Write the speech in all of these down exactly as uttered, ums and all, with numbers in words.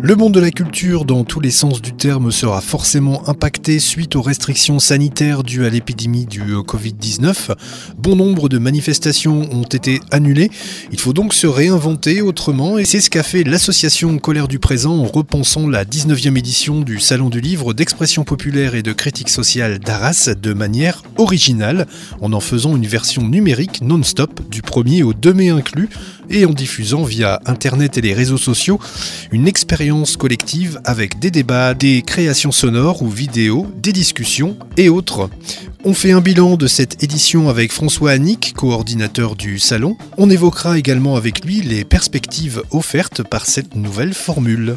Le monde de la culture, dans tous les sens du terme, sera forcément impacté suite aux restrictions sanitaires dues à l'épidémie du covid dix-neuf. Bon nombre de manifestations ont été annulées. Il faut donc se réinventer autrement et c'est ce qu'a fait l'association Colère du Présent en repensant la dix-neuvième édition du Salon du Livre d'expression populaire et de critique sociale d'Arras de manière originale, en en faisant une version numérique non-stop du premier au deux mai inclus et en diffusant via Internet et les réseaux sociaux une expérience collective avec des débats, des créations sonores ou vidéos, des discussions et autres. On fait un bilan de cette édition avec François Annick, coordinateur du salon. On évoquera également avec lui les perspectives offertes par cette nouvelle formule.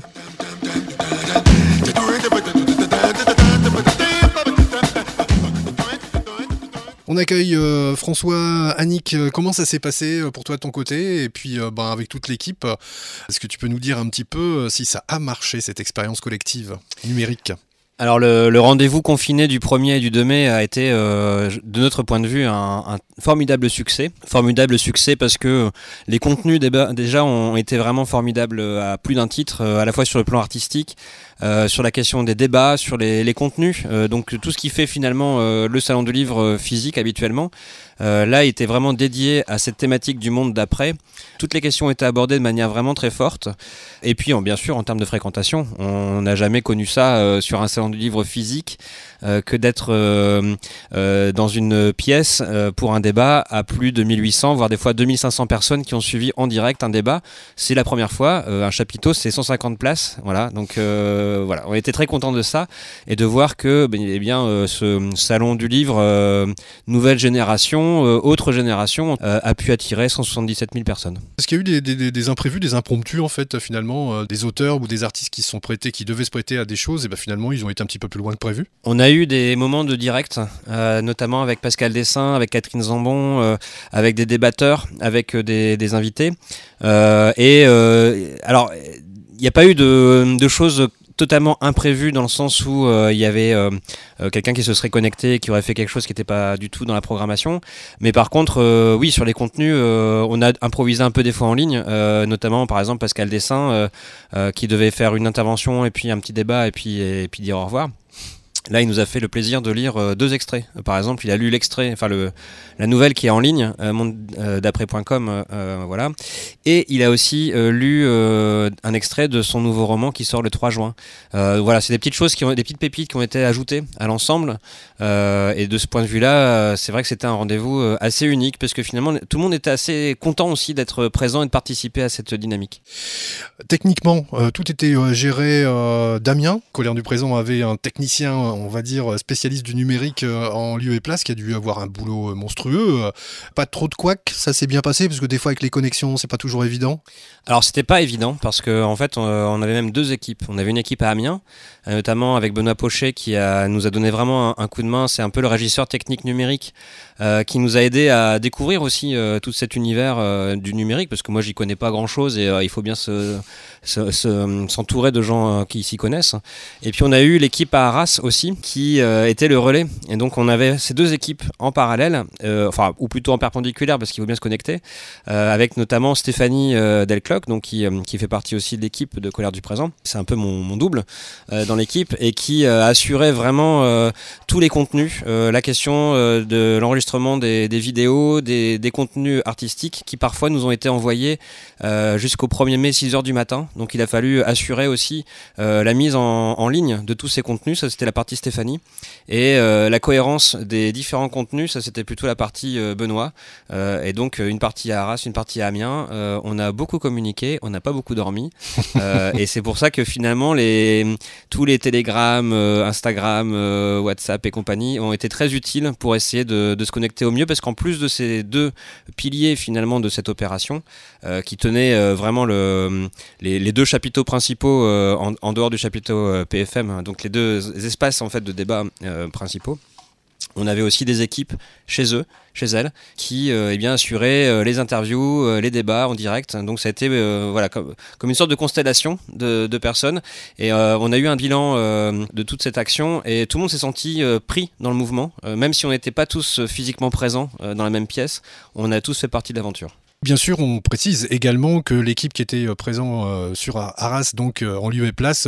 On accueille euh, François Annick. Comment ça s'est passé pour toi de ton côté et puis euh, ben, avec toute l'équipe? Est-ce que tu peux nous dire un petit peu si ça a marché cette expérience collective numérique? Alors le, le rendez-vous confiné du premier et du deux mai a été, euh, de notre point de vue, un, un formidable succès. Formidable succès parce que les contenus déba- déjà ont été vraiment formidables à plus d'un titre, à la fois sur le plan artistique, euh, sur la question des débats, sur les, les contenus. Euh, donc tout ce qui fait finalement euh, le salon du livre physique habituellement, euh, là était vraiment dédié à cette thématique du monde d'après. Toutes les questions étaient abordées de manière vraiment très forte. Et puis bien sûr en termes de fréquentation, on n'a jamais connu ça euh, sur un salon du livre physique euh, que d'être euh, euh, dans une pièce euh, pour un débat à plus de mille huit cents voire des fois deux mille cinq cents personnes qui ont suivi en direct un débat. C'est la première fois. Euh, un chapiteau c'est cent cinquante places, voilà. Donc euh, voilà, on était très contents de ça et de voir que ben, eh bien euh, ce salon du livre euh, nouvelle génération, euh, autre génération euh, a pu attirer cent soixante-dix-sept mille personnes. Est-ce qu'il y a eu des, des, des imprévus, des impromptus en fait finalement, euh, des auteurs ou des artistes qui se sont prêtés, qui devaient se prêter à des choses et ben finalement ils ont été un petit peu plus loin que prévu? On a eu des moments de direct, euh, notamment avec Pascal Dessin, avec Catherine Zambon, euh, avec des débatteurs, avec euh, des, des invités. Euh, et euh, alors, il n'y a pas eu de, de choses totalement imprévues dans le sens où il euh, y avait euh, euh, quelqu'un qui se serait connecté, qui aurait fait quelque chose qui n'était pas du tout dans la programmation. Mais par contre, euh, oui, sur les contenus, euh, on a improvisé un peu des fois en ligne, euh, notamment par exemple Pascal Dessin, euh, euh, qui devait faire une intervention et puis un petit débat et puis, et puis dire au revoir. Là, il nous a fait le plaisir de lire euh, deux extraits. Euh, par exemple, il a lu l'extrait, enfin le la nouvelle qui est en ligne, euh, monde d'après point com, euh, euh, voilà. Et il a aussi euh, lu euh, un extrait de son nouveau roman qui sort le trois juin. Euh, voilà, c'est des petites choses qui ont, des petites pépites qui ont été ajoutées à l'ensemble. Euh, et de ce point de vue-là, euh, c'est vrai que c'était un rendez-vous euh, assez unique parce que finalement, tout le monde était assez content aussi d'être présent et de participer à cette dynamique. Techniquement, euh, tout était euh, géré. Euh, Damien, Colère du Présent, avait un technicien, on va dire, spécialiste du numérique euh, en lieu et place, qui a dû avoir un boulot monstrueux. Euh, pas trop de couac, ça s'est bien passé, parce que des fois avec les connexions, c'est pas toujours évident. Alors c'était pas évident, parce qu'en en fait, on, on avait même deux équipes. On avait une équipe à Amiens, euh, notamment avec Benoît Pochet, qui a, nous a donné vraiment un, un coup de main. C'est un peu le régisseur technique numérique, euh, qui nous a aidé à découvrir aussi euh, tout cet univers euh, du numérique, parce que moi j'y connais pas grand-chose, et euh, il faut bien se, se, se, s'entourer de gens euh, qui s'y connaissent. Et puis on a eu l'équipe à Arras aussi, qui euh, était le relais. Et donc on avait ces deux équipes en parallèle, euh, enfin ou plutôt en perpendiculaire parce qu'il faut bien se connecter, euh, avec notamment Stéphanie euh, Delcloc, donc qui, euh, qui fait partie aussi de l'équipe de Colère du Présent. C'est un peu mon, mon double euh, dans l'équipe et qui euh, assurait vraiment euh, tous les contenus, euh, la question euh, de l'enregistrement des, des vidéos, des, des contenus artistiques qui parfois nous ont été envoyés euh, jusqu'au premier mai six heures du matin. Donc il a fallu assurer aussi euh, la mise en, en ligne de tous ces contenus. Ça c'était la partie Stéphanie. Et euh, la cohérence des différents contenus, ça c'était plutôt la partie euh, Benoît. Euh, et donc une partie à Arras, une partie à Amiens. Euh, on a beaucoup communiqué, on n'a pas beaucoup dormi. euh, et c'est pour ça que finalement les, tous les télégrammes, euh, Instagram, euh, WhatsApp et compagnie ont été très utiles pour essayer de, de se connecter au mieux. Parce qu'en plus de ces deux piliers finalement de cette opération, euh, qui tenaient euh, vraiment le, les, les deux chapiteaux principaux euh, en, en dehors du chapiteau euh, P F M, donc les deux espaces en fait de débat euh, principaux. On avait aussi des équipes chez eux, chez elles, qui euh, eh bien, assuraient euh, les interviews, euh, les débats en direct. Donc ça a été euh, voilà, comme, comme une sorte de constellation de, de personnes. Et euh, on a eu un bilan euh, de toute cette action et tout le monde s'est senti euh, pris dans le mouvement. Euh, même si on n'était pas tous physiquement présents euh, dans la même pièce, on a tous fait partie de l'aventure. Bien sûr, on précise également que l'équipe qui était présente euh, sur Arras, donc euh, en lieu et place,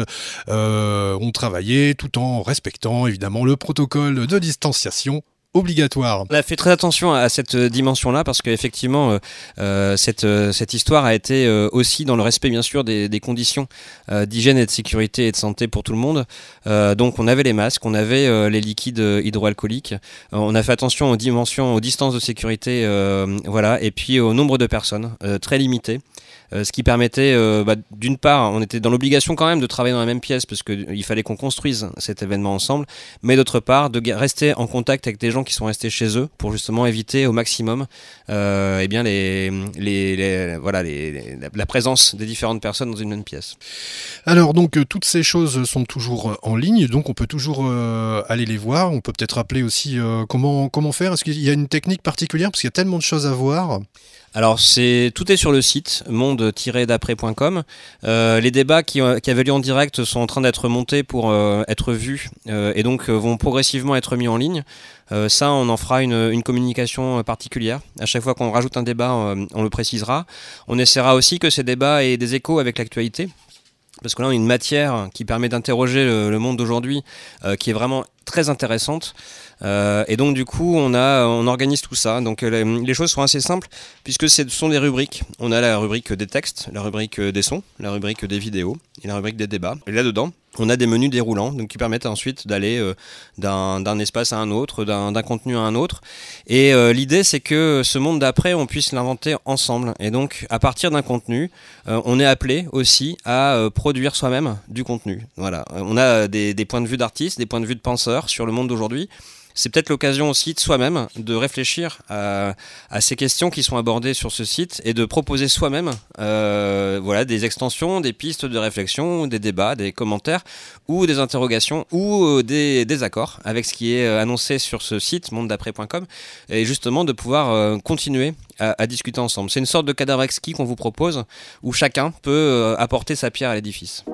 euh, ont travaillé tout en respectant évidemment le protocole de distanciation obligatoire. On a fait très attention à cette dimension-là parce qu'effectivement, euh, cette, cette histoire a été euh, aussi dans le respect bien sûr des, des conditions euh, d'hygiène et de sécurité et de santé pour tout le monde. Euh, donc on avait les masques, on avait euh, les liquides hydroalcooliques, euh, on a fait attention aux dimensions, aux distances de sécurité, euh, voilà, et puis au nombre de personnes, euh, très limité. Euh, ce qui permettait, euh, bah, d'une part, on était dans l'obligation quand même de travailler dans la même pièce parce qu'il fallait qu'on construise cet événement ensemble, mais d'autre part, de rester en contact avec des gens qui sont restés chez eux pour justement éviter au maximum euh, eh bien les, les, les, voilà, les, les, la présence des différentes personnes dans une même pièce. Alors donc, euh, toutes ces choses sont toujours en ligne, donc on peut toujours euh, aller les voir. On peut peut-être rappeler aussi euh, comment, comment faire. Est-ce qu'il y a une technique particulière parce qu'il y a tellement de choses à voir? Alors c'est tout est sur le site monde tiret d'après point com. Euh, les débats qui, qui avaient lieu en direct sont en train d'être montés pour euh, être vus euh, et donc euh, vont progressivement être mis en ligne. Euh, ça, on en fera une, une communication particulière. À chaque fois qu'on rajoute un débat, euh, on le précisera. On essaiera aussi que ces débats aient des échos avec l'actualité. Parce que là, on a une matière qui permet d'interroger le, le monde d'aujourd'hui, euh, qui est vraiment très intéressante. Euh, et donc, du coup, on, a, on organise tout ça. Donc, les, les choses sont assez simples, puisque ce sont des rubriques. On a la rubrique des textes, la rubrique des sons, la rubrique des vidéos et la rubrique des débats. Et là-dedans, on a des menus déroulants donc qui permettent ensuite d'aller euh, d'un, d'un espace à un autre, d'un, d'un contenu à un autre. Et euh, l'idée, c'est que ce monde d'après, on puisse l'inventer ensemble. Et donc, à partir d'un contenu, euh, on est appelé aussi à euh, produire soi-même du contenu. Voilà. On a des, des points de vue d'artistes, des points de vue de penseurs sur le monde d'aujourd'hui. C'est peut-être l'occasion aussi de soi-même de réfléchir à, à ces questions qui sont abordées sur ce site et de proposer soi-même euh, voilà, des extensions, des pistes de réflexion, des débats, des commentaires ou des interrogations ou euh, des désaccords avec ce qui est annoncé sur ce site monde d'après point com et justement de pouvoir euh, continuer à, à discuter ensemble. C'est une sorte de cadavre exquis qu'on vous propose où chacun peut euh, apporter sa pierre à l'édifice.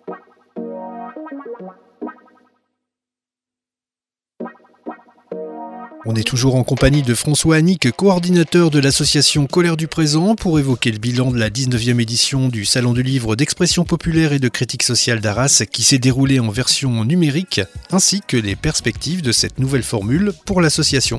On est toujours en compagnie de François Annick, coordinateur de l'association Colère du Présent, pour évoquer le bilan de la dix-neuvième édition du Salon du Livre d'expression populaire et de critique sociale d'Arras qui s'est déroulé en version numérique, ainsi que les perspectives de cette nouvelle formule pour l'association.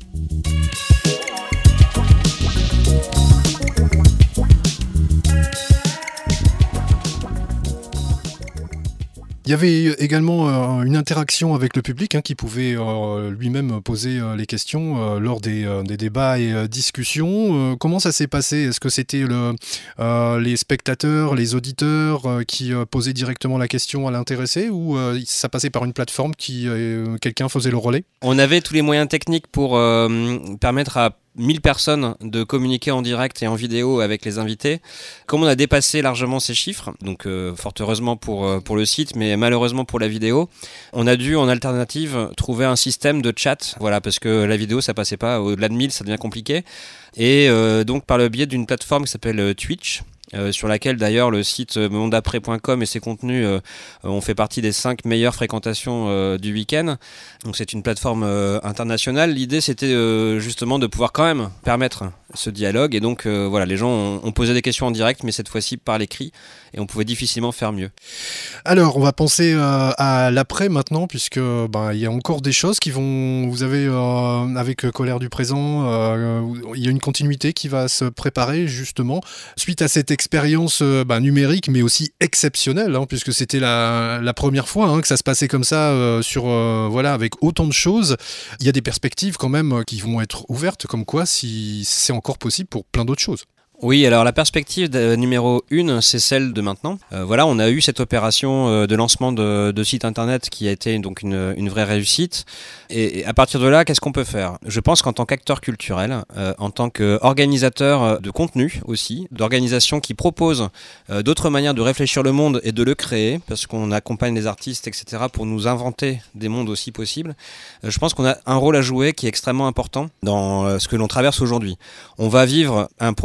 Il y avait également euh, une interaction avec le public hein, qui pouvait euh, lui-même poser euh, les questions euh, lors des, euh, des débats et euh, discussions. Euh, comment ça s'est passé ? Est-ce que c'était le, euh, les spectateurs, les auditeurs euh, qui euh, posaient directement la question à l'intéressé ou euh, ça passait par une plateforme qui euh, quelqu'un faisait le relais ? On avait tous les moyens techniques pour euh, permettre à mille personnes de communiquer en direct et en vidéo avec les invités. Comme on a dépassé largement ces chiffres, donc euh, fort heureusement pour, euh, pour le site, mais malheureusement pour la vidéo, on a dû en alternative trouver un système de chat, voilà, parce que la vidéo ça passait pas, au-delà de mille ça devient compliqué, et euh, donc par le biais d'une plateforme qui s'appelle Twitch, Euh, sur laquelle d'ailleurs le site monde d'après point com et ses contenus euh, ont fait partie des cinq meilleures fréquentations euh, du week-end. Donc c'est une plateforme euh, internationale. L'idée c'était euh, justement de pouvoir quand même permettre ce dialogue et donc euh, voilà, les gens ont, ont posé des questions en direct mais cette fois-ci par l'écrit et on pouvait difficilement faire mieux. Alors on va penser euh, à l'après maintenant puisque ben, il y a encore des choses qui vont, vous avez euh, avec Colère du Présent, euh, il y a une continuité qui va se préparer justement suite à cette expérience euh, bah, numérique mais aussi exceptionnelle hein, puisque c'était la, la première fois hein, que ça se passait comme ça euh, sur euh, voilà avec autant de choses. Il y a des perspectives quand même qui vont être ouvertes comme quoi si c'est encore possible pour plein d'autres choses. Oui, alors la perspective de, numéro une, c'est celle de maintenant. Euh, voilà, on a eu cette opération euh, de lancement de, de site internet qui a été donc une, une vraie réussite. Et, et à partir de là, qu'est-ce qu'on peut faire ? Je pense qu'en tant qu'acteur culturel, euh, en tant qu'organisateur de contenu aussi, d'organisation qui propose euh, d'autres manières de réfléchir le monde et de le créer, parce qu'on accompagne les artistes, et cetera, pour nous inventer des mondes aussi possibles, euh, je pense qu'on a un rôle à jouer qui est extrêmement important dans euh, ce que l'on traverse aujourd'hui. On va vivre un progressif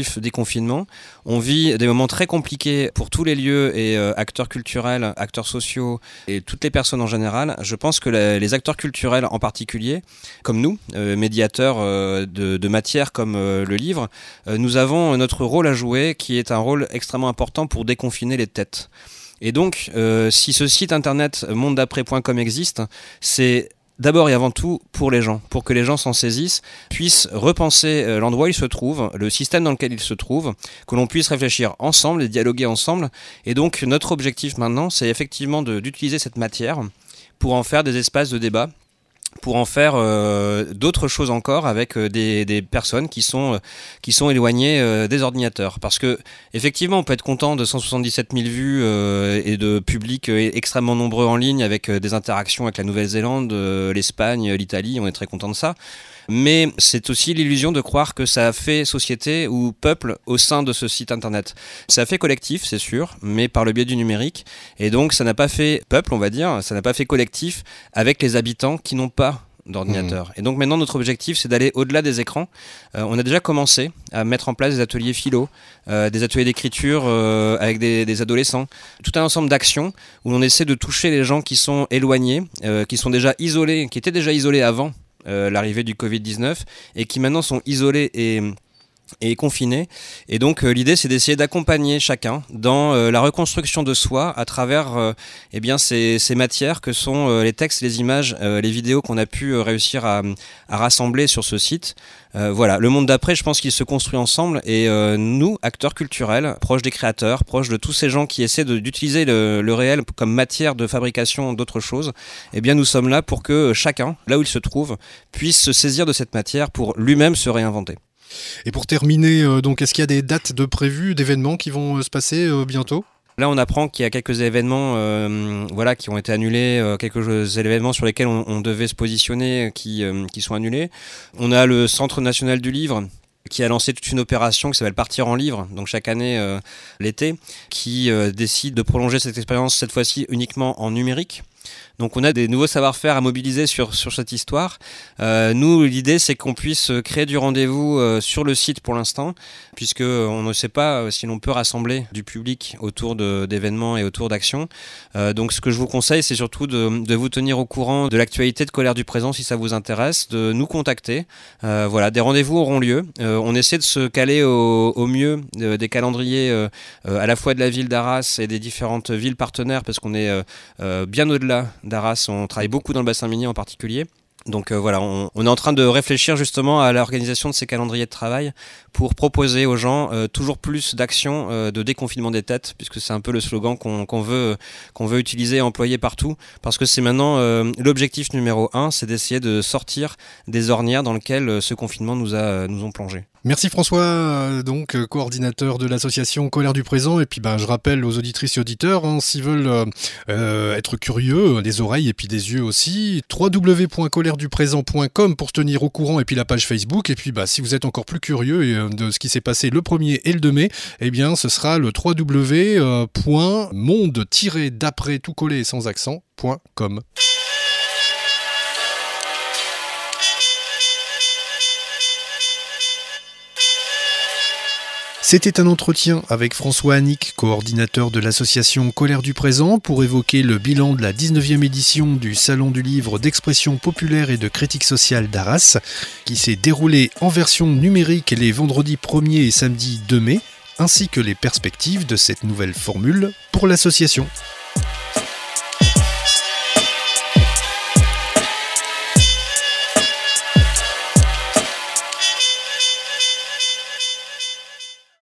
objectif déconfinement. On vit des moments très compliqués pour tous les lieux et euh, acteurs culturels, acteurs sociaux et toutes les personnes en général. Je pense que la, les acteurs culturels en particulier, comme nous, euh, médiateurs euh, de, de matières comme euh, le livre, euh, nous avons notre rôle à jouer qui est un rôle extrêmement important pour déconfiner les têtes. Et donc, euh, si ce site internet monde d'après point com existe, c'est d'abord et avant tout pour les gens, pour que les gens s'en saisissent, puissent repenser l'endroit où ils se trouvent, le système dans lequel ils se trouvent, que l'on puisse réfléchir ensemble et dialoguer ensemble. Et donc notre objectif maintenant, c'est effectivement de, d'utiliser cette matière pour en faire des espaces de débat, pour en faire euh, d'autres choses encore avec euh, des, des personnes qui sont, euh, qui sont éloignées euh, des ordinateurs. Parce que effectivement, on peut être content de cent soixante-dix-sept mille vues euh, et de publics euh, extrêmement nombreux en ligne avec euh, des interactions avec la Nouvelle-Zélande, euh, l'Espagne, l'Italie, on est très content de ça. Mais c'est aussi l'illusion de croire que ça a fait société ou peuple au sein de ce site internet. Ça a fait collectif, c'est sûr, mais par le biais du numérique. Et donc ça n'a pas fait peuple, on va dire, ça n'a pas fait collectif avec les habitants qui n'ont pas d'ordinateur. Mmh. Et donc maintenant notre objectif c'est d'aller au-delà des écrans. Euh, on a déjà commencé à mettre en place des ateliers philo, euh, des ateliers d'écriture euh, avec des, des adolescents, tout un ensemble d'actions où on essaie de toucher les gens qui sont éloignés, euh, qui sont déjà isolés, qui étaient déjà isolés avant Euh, l'arrivée du covid dix-neuf et qui maintenant sont isolés et, et confinés. Et donc euh, l'idée c'est d'essayer d'accompagner chacun dans euh, la reconstruction de soi à travers euh, eh bien, ces, ces matières que sont euh, les textes, les images, euh, les vidéos qu'on a pu euh, réussir à, à rassembler sur ce site. Euh, voilà, le monde d'après, je pense qu'il se construit ensemble et euh, nous, acteurs culturels, proches des créateurs, proches de tous ces gens qui essaient de, d'utiliser le, le réel comme matière de fabrication d'autres choses, eh bien nous sommes là pour que chacun, là où il se trouve, puisse se saisir de cette matière pour lui-même se réinventer. Et pour terminer, euh, donc, est-ce qu'il y a des dates de prévues, d'événements qui vont euh, se passer euh, bientôt ? Là, on apprend qu'il y a quelques événements euh, voilà, qui ont été annulés, euh, quelques événements sur lesquels on, on devait se positionner qui, euh, qui sont annulés. On a le Centre national du livre qui a lancé toute une opération qui s'appelle Partir en livre, donc chaque année euh, l'été, qui euh, décide de prolonger cette expérience cette fois-ci uniquement en numérique. Donc on a des nouveaux savoir-faire à mobiliser sur, sur cette histoire. Euh, nous, l'idée, c'est qu'on puisse créer du rendez-vous euh, sur le site pour l'instant, puisqu'on ne sait pas euh, si l'on peut rassembler du public autour de, d'événements et autour d'actions. Euh, donc ce que je vous conseille, c'est surtout de, de vous tenir au courant de l'actualité de Colère du Présent si ça vous intéresse, de nous contacter. Euh, voilà, des rendez-vous auront lieu. Euh, on essaie de se caler au, au mieux euh, des calendriers euh, euh, à la fois de la ville d'Arras et des différentes villes partenaires, parce qu'on est euh, euh, bien au-delà d'Arras, on travaille beaucoup dans le bassin minier en particulier. Donc euh, voilà, on, on est en train de réfléchir justement à l'organisation de ces calendriers de travail pour proposer aux gens euh, toujours plus d'actions euh, de déconfinement des têtes, puisque c'est un peu le slogan qu'on, qu'on, veut, qu'on veut utiliser et employer partout, parce que c'est maintenant euh, l'objectif numéro un, c'est d'essayer de sortir des ornières dans lesquelles euh, ce confinement nous, a, nous ont plongé. Merci François, donc coordinateur de l'association Colère du Présent. Et puis ben, je rappelle aux auditrices et auditeurs, hein, s'ils veulent euh, être curieux, des oreilles et puis des yeux aussi, w w w point colère du présent point com pour se tenir au courant, et puis la page Facebook. Et puis ben, si vous êtes encore plus curieux de ce qui s'est passé le premier et le deux mai, eh bien ce sera le w w w point monde tiret d'après tout collé sans accent point com. C'était un entretien avec François Annick, coordinateur de l'association Colère du Présent, pour évoquer le bilan de la dix-neuvième édition du Salon du Livre d'expression populaire et de critique sociale d'Arras, qui s'est déroulé en version numérique les vendredis premier et samedi deux mai, ainsi que les perspectives de cette nouvelle formule pour l'association.